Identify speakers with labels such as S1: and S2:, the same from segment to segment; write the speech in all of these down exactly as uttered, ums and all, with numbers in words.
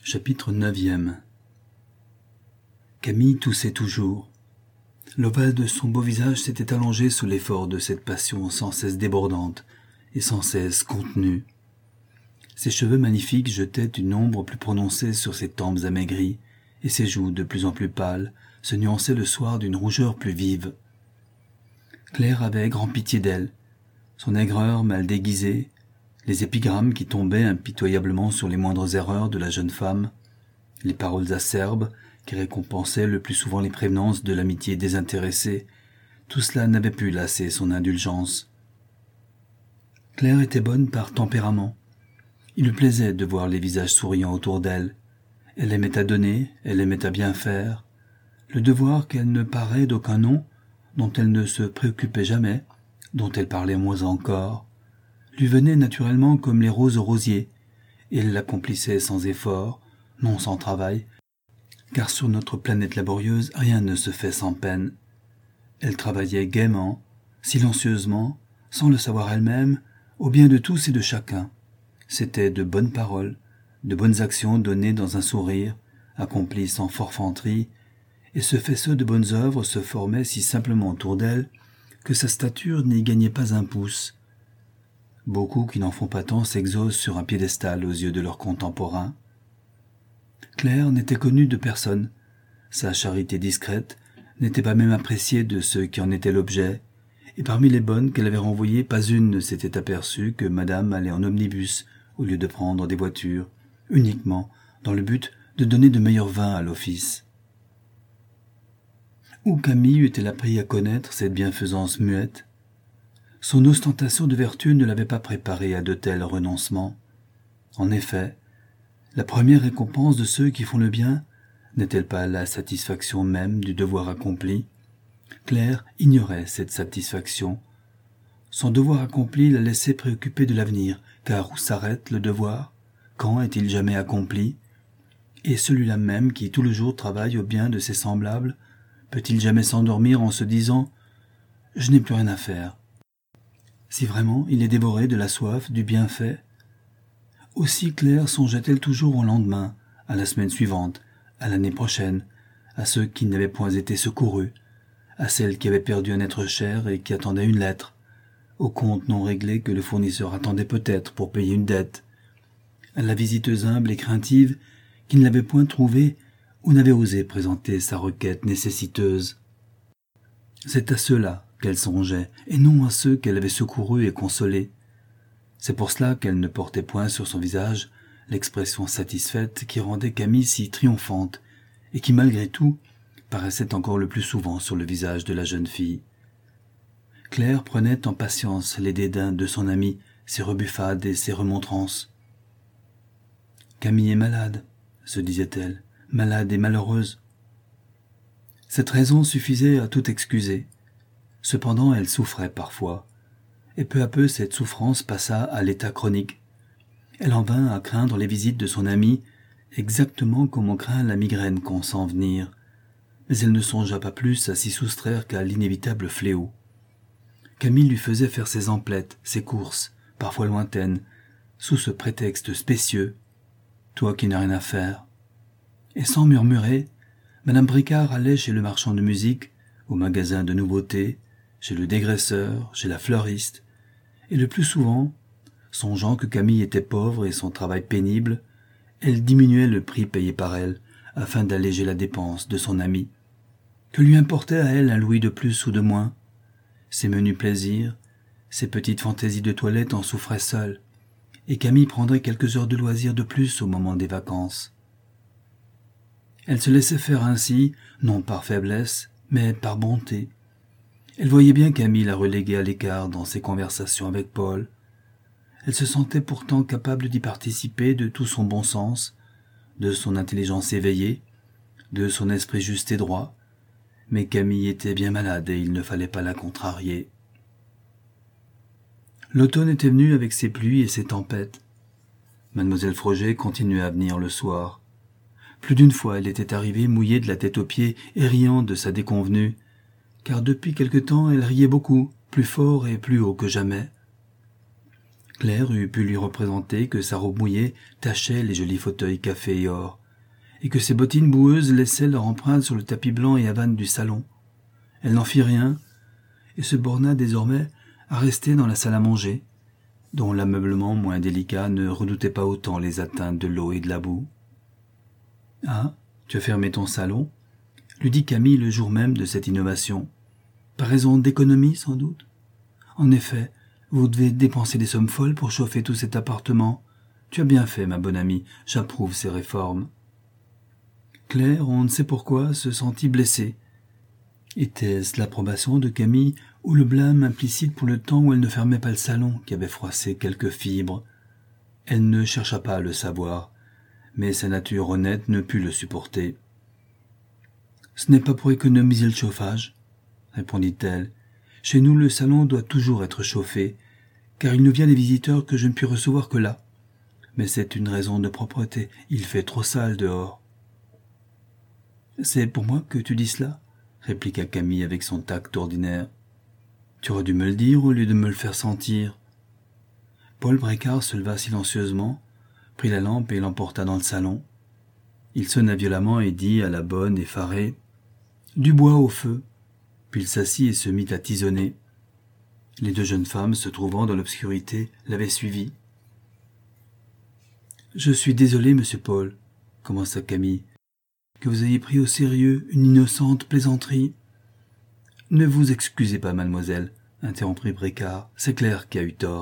S1: Chapitre neuvième. Camille toussait toujours. L'ovale de son beau visage s'était allongé sous l'effort de cette passion sans cesse débordante et sans cesse contenue. Ses cheveux magnifiques jetaient une ombre plus prononcée sur ses tempes amaigries, et ses joues, de plus en plus pâles, se nuançaient le soir d'une rougeur plus vive. Claire avait grand pitié d'elle. Son aigreur mal déguisée, les épigrammes qui tombaient impitoyablement sur les moindres erreurs de la jeune femme, les paroles acerbes qui récompensaient le plus souvent les prévenances de l'amitié désintéressée, tout cela n'avait pu lasser son indulgence. Claire était bonne par tempérament. Il lui plaisait de voir les visages souriants autour d'elle. Elle aimait à donner, elle aimait à bien faire. Le devoir qu'elle ne parait d'aucun nom, dont elle ne se préoccupait jamais, dont elle parlait moins encore, lui venait naturellement comme les roses au rosier, et elle l'accomplissait sans effort, non sans travail, car sur notre planète laborieuse rien ne se fait sans peine. Elle travaillait gaiement, silencieusement, sans le savoir elle-même, au bien de tous et de chacun. C'étaient de bonnes paroles, de bonnes actions données dans un sourire, accomplies sans forfanterie, et ce faisceau de bonnes œuvres se formait si simplement autour d'elle que sa stature n'y gagnait pas un pouce. Beaucoup qui n'en font pas tant s'exosent sur un piédestal aux yeux de leurs contemporains. Claire n'était connue de personne. Sa charité discrète n'était pas même appréciée de ceux qui en étaient l'objet, et parmi les bonnes qu'elle avait renvoyées, pas une ne s'était aperçue que madame allait en omnibus au lieu de prendre des voitures, uniquement dans le but de donner de meilleurs vins à l'office. Où Camille eut-elle appris à connaître cette bienfaisance muette? Son ostentation de vertu ne l'avait pas préparée à de tels renoncements. En effet, la première récompense de ceux qui font le bien n'est-elle pas la satisfaction même du devoir accompli? Claire ignorait cette satisfaction. Son devoir accompli la laissait préoccupée de l'avenir, car où s'arrête le devoir? Quand est-il jamais accompli? Et celui-là même qui tout le jour travaille au bien de ses semblables, peut-il jamais s'endormir en se disant « Je n'ai plus rien à faire ». Si vraiment il est dévoré de la soif du bienfait? Aussi Claire songeait-elle toujours au lendemain, à la semaine suivante, à l'année prochaine, à ceux qui n'avaient point été secourus, à celle qui avait perdu un être cher et qui attendait une lettre, au compte non réglé que le fournisseur attendait peut-être pour payer une dette, à la visiteuse humble et craintive qui ne l'avait point trouvée ou n'avait osé présenter sa requête nécessiteuse. C'est à ceux-là qu'elle songeait, et non à ceux qu'elle avait secourus et consolés. C'est pour cela qu'elle ne portait point sur son visage l'expression satisfaite qui rendait Camille si triomphante, et qui malgré tout paraissait encore le plus souvent sur le visage de la jeune fille. Claire prenait en patience les dédains de son amie, ses rebuffades et ses remontrances. « Camille est malade, » se disait-elle, « malade et malheureuse. » Cette raison suffisait à tout excuser. Cependant, elle souffrait parfois, et peu à peu cette souffrance passa à l'état chronique. Elle en vint à craindre les visites de son amie, exactement comme on craint la migraine qu'on sent venir, mais elle ne songea pas plus à s'y soustraire qu'à l'inévitable fléau. Camille lui faisait faire ses emplettes, ses courses, parfois lointaines, sous ce prétexte spécieux, « toi qui n'as rien à faire ». Et sans murmurer, Madame Bricard allait chez le marchand de musique, au magasin de nouveautés, chez le dégraisseur, chez la fleuriste, et le plus souvent, songeant que Camille était pauvre et son travail pénible, elle diminuait le prix payé par elle, afin d'alléger la dépense de son amie. Que lui importait à elle un louis de plus ou de moins? Ses menus plaisirs, ses petites fantaisies de toilette en souffraient seules, et Camille prendrait quelques heures de loisir de plus au moment des vacances. Elle se laissait faire ainsi, non par faiblesse, mais par bonté. Elle voyait bien Camille la reléguer à l'écart dans ses conversations avec Paul. Elle se sentait pourtant capable d'y participer de tout son bon sens, de son intelligence éveillée, de son esprit juste et droit, mais Camille était bien malade et il ne fallait pas la contrarier. L'automne était venu avec ses pluies et ses tempêtes. Mademoiselle Froger continuait à venir le soir. Plus d'une fois elle était arrivée mouillée de la tête aux pieds et riant de sa déconvenue, car depuis quelque temps elle riait beaucoup, plus fort et plus haut que jamais. Claire eût pu lui représenter que sa robe mouillée tachait les jolis fauteuils café et or, et que ses bottines boueuses laissaient leur empreinte sur le tapis blanc et havane du salon. Elle n'en fit rien, et se borna désormais à rester dans la salle à manger, dont l'ameublement moins délicat ne redoutait pas autant les atteintes de l'eau et de la boue. « Ah, tu as fermé ton salon ?» lui dit Camille le jour même de cette innovation. « Par raison d'économie, sans doute. En effet, vous devez dépenser des sommes folles pour chauffer tout cet appartement. Tu as bien fait, ma bonne amie, j'approuve ces réformes. » Claire, on ne sait pourquoi, se sentit blessée. Était-ce l'approbation de Camille ou le blâme implicite pour le temps où elle ne fermait pas le salon qui avait froissé quelques fibres? Elle ne chercha pas à le savoir, mais sa nature honnête ne put le supporter. « Ce n'est pas pour économiser le chauffage, » répondit-elle. « Chez nous, le salon doit toujours être chauffé, car il ne vient des visiteurs que je ne puis recevoir que là. Mais c'est une raison de propreté, il fait trop sale dehors. »« C'est pour moi que tu dis cela ?» répliqua Camille avec son tact ordinaire. « Tu aurais dû me le dire au lieu de me le faire sentir. » Paul Bricard se leva silencieusement, prit la lampe et l'emporta dans le salon. Il sonna violemment et dit à la bonne effarée « Du bois au feu !» Puis il s'assit et se mit à tisonner. Les deux jeunes femmes, se trouvant dans l'obscurité, l'avaient suivi. « Je suis désolé, monsieur Paul, » commença Camille, « que vous ayez pris au sérieux une innocente plaisanterie. »« Ne vous excusez pas, mademoiselle, » interrompit Bricard, « c'est Claire qui a eu tort. »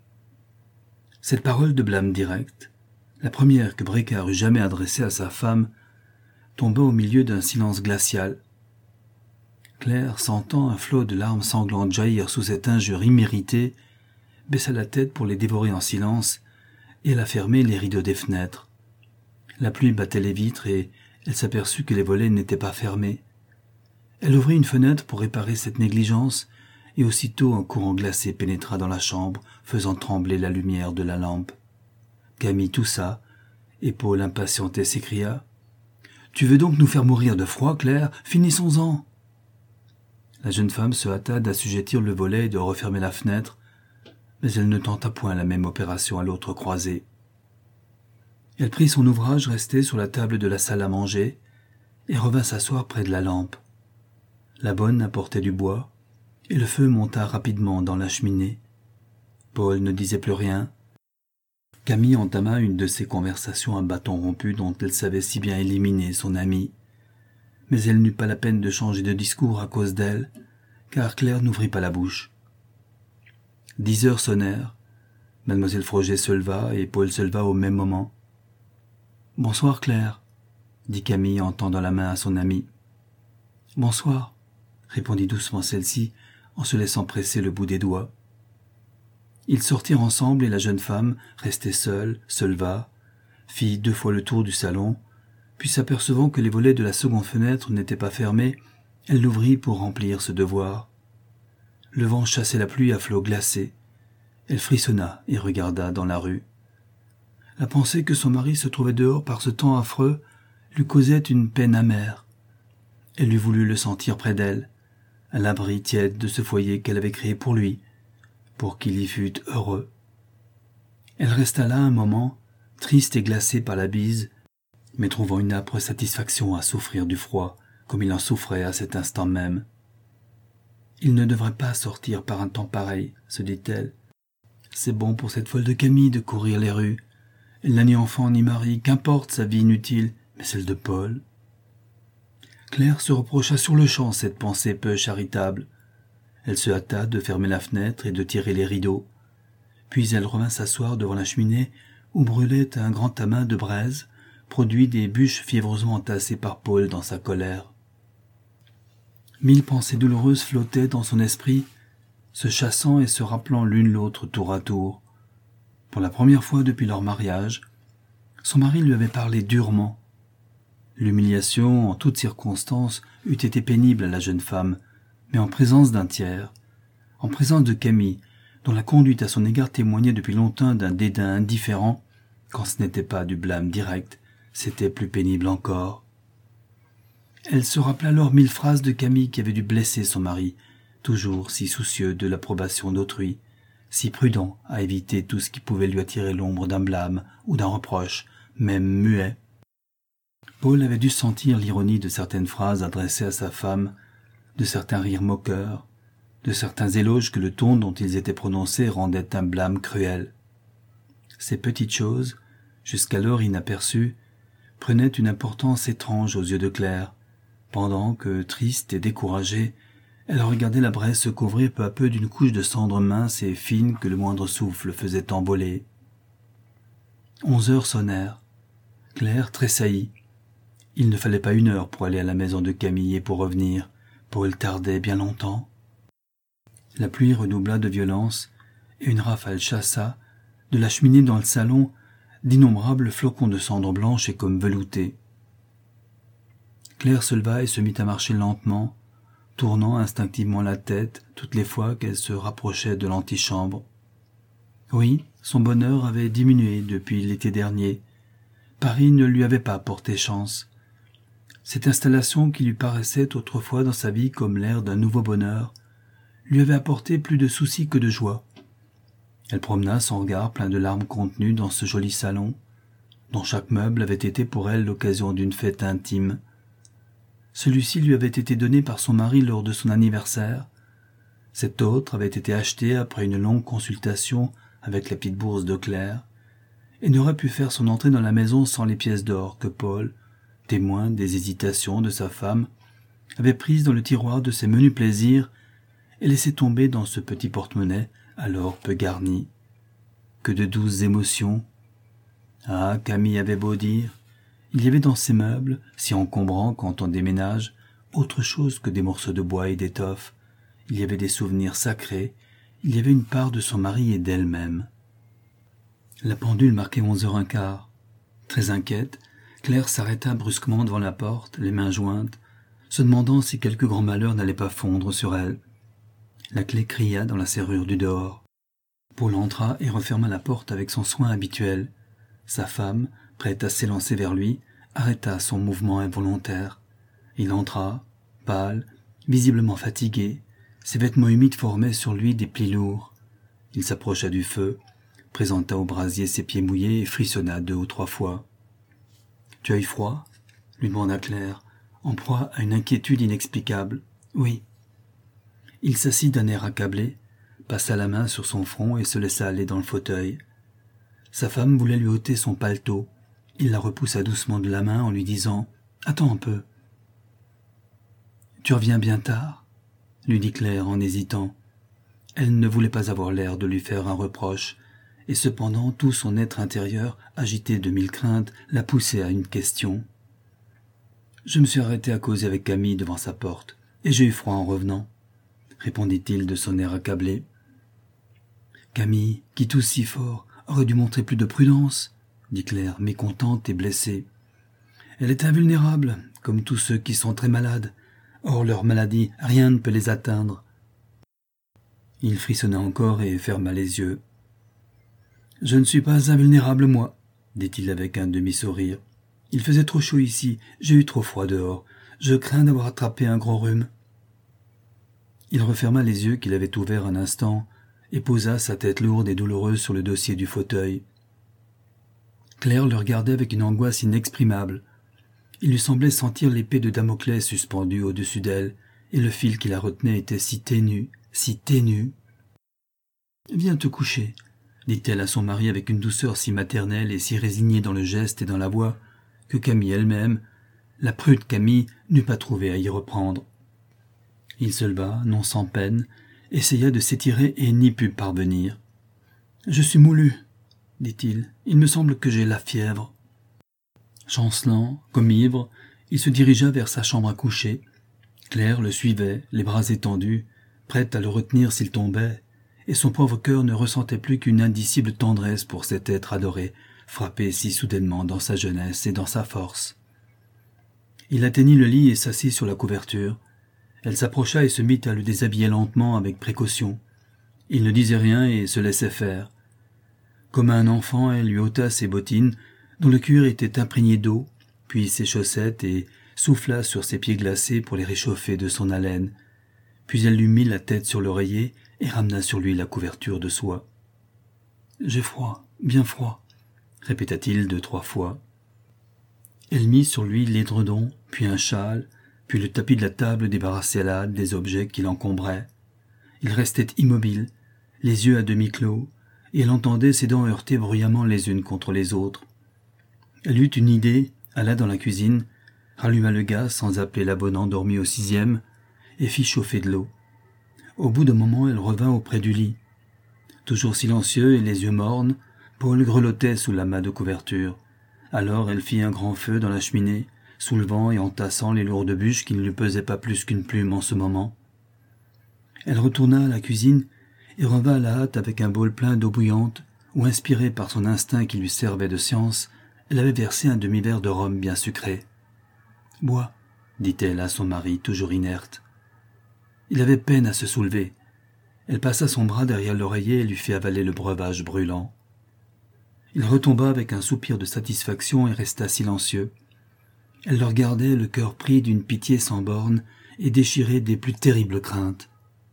S1: Cette parole de blâme direct, la première que Bricard eût jamais adressée à sa femme, tomba au milieu d'un silence glacial. Claire, sentant un flot de larmes sanglantes jaillir sous cette injure imméritée, baissa la tête pour les dévorer en silence, et elle a fermé les rideaux des fenêtres. La pluie battait les vitres et elle s'aperçut que les volets n'étaient pas fermés. Elle ouvrit une fenêtre pour réparer cette négligence, et aussitôt un courant glacé pénétra dans la chambre, faisant trembler la lumière de la lampe. Camille toussa, et Paul impatienté s'écria « Tu veux donc nous faire mourir de froid, Claire? Finissons-en !» La jeune femme se hâta d'assujettir le volet et de refermer la fenêtre, mais elle ne tenta point la même opération à l'autre croisée. Elle prit son ouvrage resté sur la table de la salle à manger et revint s'asseoir près de la lampe. La bonne apportait du bois, et le feu monta rapidement dans la cheminée. Paul ne disait plus rien. Camille entama une de ces conversations à bâton rompu dont elle savait si bien éliminer son amie. Mais elle n'eut pas la peine de changer de discours à cause d'elle, car Claire n'ouvrit pas la bouche. Dix heures sonnèrent. Mademoiselle Froget se leva et Paul se leva au même moment. « Bonsoir, Claire, » dit Camille en tendant la main à son amie. « Bonsoir, » répondit doucement celle-ci en se laissant presser le bout des doigts. Ils sortirent ensemble et la jeune femme, restée seule, se leva, fit deux fois le tour du salon, puis s'apercevant que les volets de la seconde fenêtre n'étaient pas fermés, elle l'ouvrit pour remplir ce devoir. Le vent chassait la pluie à flots glacés. Elle frissonna et regarda dans la rue. La pensée que son mari se trouvait dehors par ce temps affreux lui causait une peine amère. Elle eût voulu le sentir près d'elle, à l'abri tiède de ce foyer qu'elle avait créé pour lui, pour qu'il y fût heureux. Elle resta là un moment, triste et glacée par la bise, mais trouvant une âpre satisfaction à souffrir du froid, comme il en souffrait à cet instant même. « Il ne devrait pas sortir par un temps pareil, » se dit-elle. « C'est bon pour cette folle de Camille de courir les rues. Elle n'a ni enfant ni mari, qu'importe sa vie inutile, mais celle de Paul. » Claire se reprocha sur-le-champ cette pensée peu charitable. Elle se hâta de fermer la fenêtre et de tirer les rideaux. Puis elle revint s'asseoir devant la cheminée où brûlait un grand amas de braise, produit des bûches fiévreusement entassées par Paul dans sa colère. Mille pensées douloureuses flottaient dans son esprit, se chassant et se rappelant l'une l'autre tour à tour. Pour la première fois depuis leur mariage, son mari lui avait parlé durement. L'humiliation, en toutes circonstances, eût été pénible à la jeune femme, mais en présence d'un tiers, en présence de Camille, dont la conduite à son égard témoignait depuis longtemps d'un dédain indifférent, quand ce n'était pas du blâme direct, c'était plus pénible encore. Elle se rappela alors mille phrases de Camille qui avaient dû blesser son mari, toujours si soucieux de l'approbation d'autrui, si prudent à éviter tout ce qui pouvait lui attirer l'ombre d'un blâme ou d'un reproche, même muet. Paul avait dû sentir l'ironie de certaines phrases adressées à sa femme, de certains rires moqueurs, de certains éloges que le ton dont ils étaient prononcés rendait un blâme cruel. Ces petites choses, jusqu'alors inaperçues, prenaient une importance étrange aux yeux de Claire, pendant que, triste et découragée, elle regardait la Bresse se couvrir peu à peu d'une couche de cendres minces et fines que le moindre souffle faisait envoler. Onze heures sonnèrent. Claire tressaillit. Il ne fallait pas une heure pour aller à la maison de Camille et pour revenir, pour elle tardait bien longtemps. La pluie redoubla de violence, et une rafale chassa, de la cheminée dans le salon, d'innombrables flocons de cendres blanches et comme veloutées. Claire se leva et se mit à marcher lentement, tournant instinctivement la tête toutes les fois qu'elle se rapprochait de l'antichambre. Oui, son bonheur avait diminué depuis l'été dernier. Paris ne lui avait pas porté chance. Cette installation qui lui paraissait autrefois dans sa vie comme l'air d'un nouveau bonheur, lui avait apporté plus de soucis que de joie. Elle promena son regard plein de larmes contenues dans ce joli salon, dont chaque meuble avait été pour elle l'occasion d'une fête intime. Celui-ci lui avait été donné par son mari lors de son anniversaire. Cet autre avait été acheté après une longue consultation avec la petite bourse de Claire, et n'aurait pu faire son entrée dans la maison sans les pièces d'or que Paul, témoin des hésitations de sa femme, avait prises dans le tiroir de ses menus plaisirs et laissé tomber dans ce petit porte-monnaie alors peu garni. Que de douces émotions. Ah, Camille avait beau dire, il y avait dans ces meubles, si encombrants quand on déménage, autre chose que des morceaux de bois et d'étoffe. Il y avait des souvenirs sacrés, il y avait une part de son mari et d'elle-même. La pendule marquait onze heures un quart. Très inquiète, Claire s'arrêta brusquement devant la porte, les mains jointes, se demandant si quelque grand malheur n'allait pas fondre sur elle. La clé cria dans la serrure du dehors. Paul entra et referma la porte avec son soin habituel. Sa femme, prête à s'élancer vers lui, arrêta son mouvement involontaire. Il entra, pâle, visiblement fatigué. Ses vêtements humides formaient sur lui des plis lourds. Il s'approcha du feu, présenta au brasier ses pieds mouillés et frissonna deux ou trois fois. « Tu as eu froid ?» lui demanda Claire, en proie à une inquiétude inexplicable. « Oui. » Il s'assit d'un air accablé, passa la main sur son front et se laissa aller dans le fauteuil. Sa femme voulait lui ôter son paletot. Il la repoussa doucement de la main en lui disant « Attends un peu. »« Tu reviens bien tard ?» lui dit Claire en hésitant. Elle ne voulait pas avoir l'air de lui faire un reproche, et cependant tout son être intérieur, agité de mille craintes, la poussait à une question. « Je me suis arrêté à causer avec Camille devant sa porte, et j'ai eu froid en revenant. » répondit-il de son air accablé. Camille, qui tousse si fort, aurait dû montrer plus de prudence, dit Claire, mécontente et blessée. Elle est invulnérable, comme tous ceux qui sont très malades. Or, leur maladie, rien ne peut les atteindre. Il frissonna encore et ferma les yeux. Je ne suis pas invulnérable, moi, dit-il avec un demi-sourire. Il faisait trop chaud ici, j'ai eu trop froid dehors. Je crains d'avoir attrapé un gros rhume. Il referma les yeux qu'il avait ouverts un instant et posa sa tête lourde et douloureuse sur le dossier du fauteuil. Claire le regardait avec une angoisse inexprimable. Il lui semblait sentir l'épée de Damoclès suspendue au-dessus d'elle, et le fil qui la retenait était si ténu, si ténu. « Viens te coucher, » dit-elle à son mari avec une douceur si maternelle et si résignée dans le geste et dans la voix, que Camille elle-même, la prude Camille, n'eut pas trouvé à y reprendre. Il se leva, non sans peine, essaya de s'étirer et n'y put parvenir. « Je suis moulu, » dit-il. « Il me semble que j'ai la fièvre. » Chancelant, comme ivre, il se dirigea vers sa chambre à coucher. Claire le suivait, les bras étendus, prête à le retenir s'il tombait, et son pauvre cœur ne ressentait plus qu'une indicible tendresse pour cet être adoré, frappé si soudainement dans sa jeunesse et dans sa force. Il atteignit le lit et s'assit sur la couverture. Elle s'approcha et se mit à le déshabiller lentement avec précaution. Il ne disait rien et se laissait faire. Comme un enfant, elle lui ôta ses bottines, dont le cuir était imprégné d'eau, puis ses chaussettes et souffla sur ses pieds glacés pour les réchauffer de son haleine. Puis elle lui mit la tête sur l'oreiller et ramena sur lui la couverture de soie. « J'ai froid, bien froid, » répéta-t-il deux, trois fois. Elle mit sur lui l'édredon, puis un châle, puis le tapis de la table débarrassé à la hâte des objets qui l'encombraient. Il restait immobile, les yeux à demi clos, et elle entendait ses dents heurter bruyamment les unes contre les autres. Elle eut une idée, alla dans la cuisine, ralluma le gaz sans appeler la bonne endormie au sixième, et fit chauffer de l'eau. Au bout d'un moment, elle revint auprès du lit. Toujours silencieux et les yeux mornes, Paul grelottait sous l'amas de couverture. Alors elle fit un grand feu dans la cheminée, soulevant et entassant les lourdes bûches qui ne lui pesaient pas plus qu'une plume en ce moment. Elle retourna à la cuisine et revint à la hâte avec un bol plein d'eau bouillante, où, inspirée par son instinct qui lui servait de science, elle avait versé un demi-verre de rhum bien sucré. « Bois, » dit-elle à son mari, toujours inerte. Il avait peine à se soulever. Elle passa son bras derrière l'oreiller et lui fit avaler le breuvage brûlant. Il retomba avec un soupir de satisfaction et resta silencieux. Elle le regardait, le cœur pris d'une pitié sans bornes et déchiré des plus terribles craintes.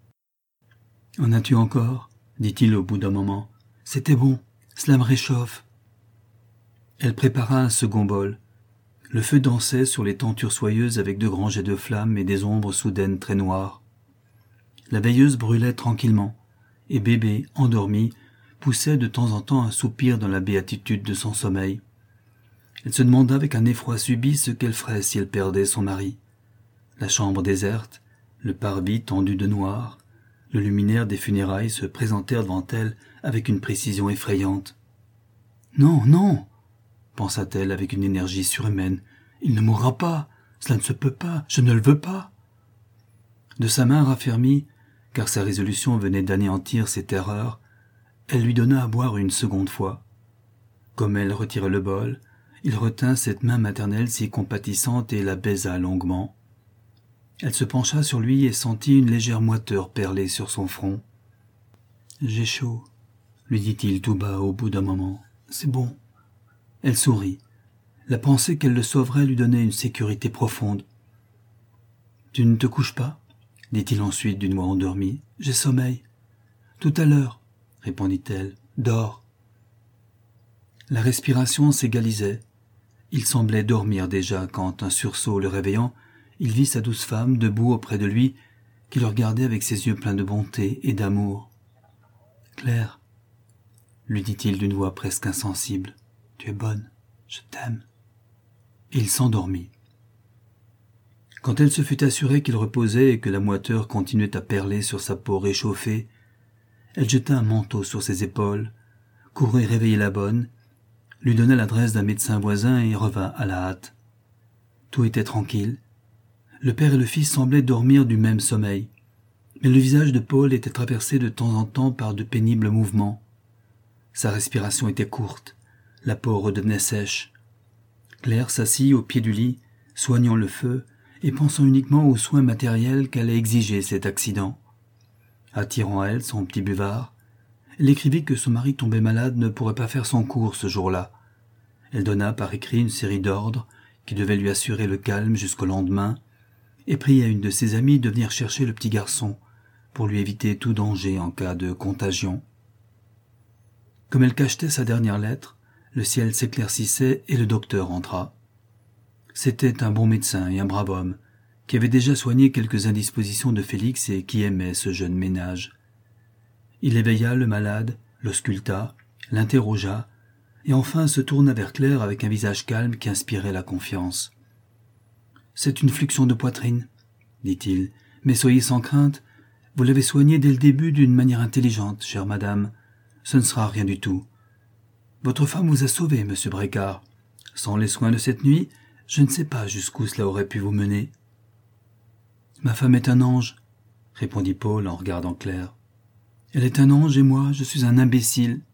S1: « En as-tu encore ?» dit-il au bout d'un moment. « C'était bon, cela me réchauffe. » Elle prépara un second bol. Le feu dansait sur les tentures soyeuses avec de grands jets de flammes et des ombres soudaines très noires. La veilleuse brûlait tranquillement, et bébé, endormi, poussait de temps en temps un soupir dans la béatitude de son sommeil. Elle se demanda avec un effroi subit ce qu'elle ferait si elle perdait son mari. La chambre déserte, le parvis tendu de noir, le luminaire des funérailles se présentèrent devant elle avec une précision effrayante. « Non, non !» pensa-t-elle avec une énergie surhumaine. « Il ne mourra pas, cela ne se peut pas, je ne le veux pas !» De sa main raffermie, car sa résolution venait d'anéantir ses terreurs, elle lui donna à boire une seconde fois. Comme elle retirait le bol, il retint cette main maternelle si compatissante et la baisa longuement. Elle se pencha sur lui et sentit une légère moiteur perler sur son front. « J'ai chaud, » lui dit-il tout bas au bout d'un moment. « C'est bon. » Elle sourit. La pensée qu'elle le sauverait lui donnait une sécurité profonde. « Tu ne te couches pas ?» dit-il ensuite d'une voix endormie. « J'ai sommeil. »« Tout à l'heure, » répondit-elle. « Dors. » La respiration s'égalisait. Il semblait dormir déjà quand, un sursaut le réveillant, il vit sa douce femme debout auprès de lui, qui le regardait avec ses yeux pleins de bonté et d'amour. « Claire, » lui dit-il d'une voix presque insensible, « tu es bonne, je t'aime. » Et il s'endormit. Quand elle se fut assurée qu'il reposait et que la moiteur continuait à perler sur sa peau réchauffée, elle jeta un manteau sur ses épaules, courut réveiller la bonne, lui donna l'adresse d'un médecin voisin et revint à la hâte. Tout était tranquille. Le père et le fils semblaient dormir du même sommeil, mais le visage de Paul était traversé de temps en temps par de pénibles mouvements. Sa respiration était courte, la peau redevenait sèche. Claire s'assit au pied du lit, soignant le feu et pensant uniquement aux soins matériels qu'allait exiger cet accident. Attirant à elle son petit buvard, elle écrivit que son mari tombé malade ne pourrait pas faire son cours ce jour-là. Elle donna par écrit une série d'ordres qui devaient lui assurer le calme jusqu'au lendemain et pria une de ses amies de venir chercher le petit garçon pour lui éviter tout danger en cas de contagion. Comme elle cachetait sa dernière lettre, le ciel s'éclaircissait et le docteur entra. C'était un bon médecin et un brave homme, qui avait déjà soigné quelques indispositions de Félix et qui aimait ce jeune ménage. Il éveilla le malade, l'ausculta, l'interrogea, et enfin se tourna vers Claire avec un visage calme qui inspirait la confiance. « C'est une fluxion de poitrine, » dit-il, « mais soyez sans crainte, vous l'avez soignée dès le début d'une manière intelligente, chère madame. Ce ne sera rien du tout. Votre femme vous a sauvé, monsieur Brécard. Sans les soins de cette nuit, je ne sais pas jusqu'où cela aurait pu vous mener. »« Ma femme est un ange, » répondit Paul en regardant Claire. « Elle est un ange et moi, je suis un imbécile.